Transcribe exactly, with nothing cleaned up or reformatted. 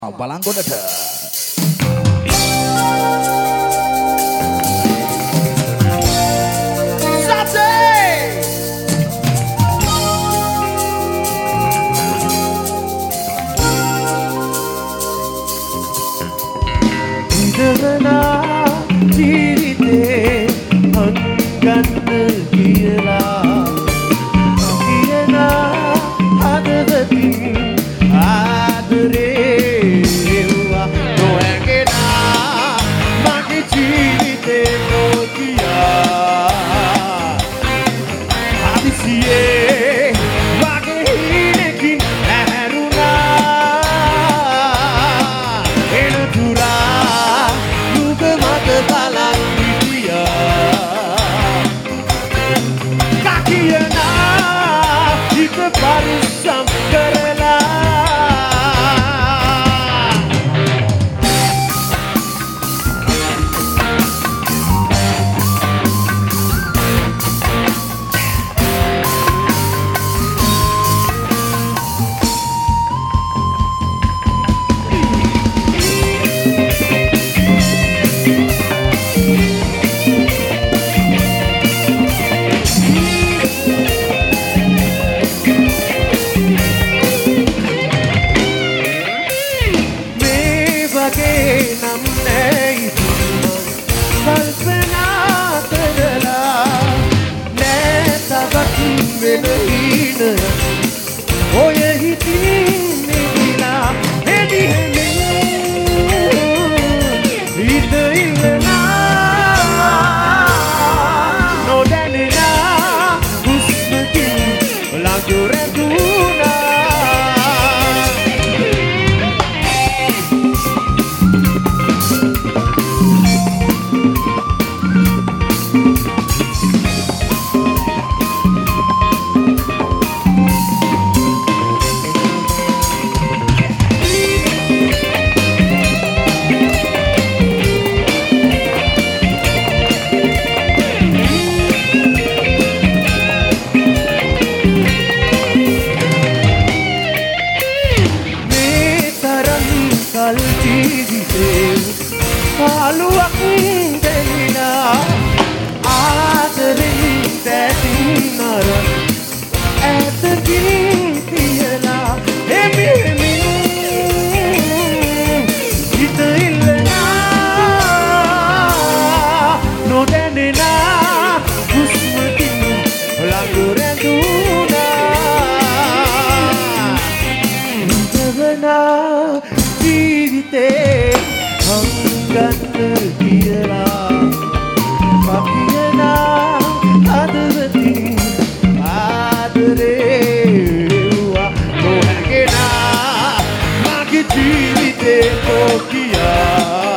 බලංගොඩට ඉදවනා ජීවිතේ අංගන්න කියලා කියනා හදවතින් ආදරේ නොහැගෙනා මගේ ජීවිතේ නොකියා හදිසියේ වගේ හිණකින් ඇහැරුණා එන දුරා දුක මත බලන් හිටියා කකියනා හිත පරිස්සම් කරලා නම් නැයි කල්පනා කරලා නෑ තවත් වෙන හින ඔය හිතින් නිදිලා එදි හිත ඉල්ලනා නොදැනෙනා හුස්මකින් ළඟ රැඳුණා කල් ජීවිතේ පාළුවක් දෙන්නා ආදරෙන් දැතින් අර ඇතකින් තියලා එමෙමින් හිත ඉල්ලනා නොදැනෙනා හුස්මකින් ළඟ රැඳුණා ඉදවනා ජීවිතේ හංගන්න කියලා කකියනා හදවතින් ආදරේවා නොහැගෙනා මගේ ජීවිතේ කොකියා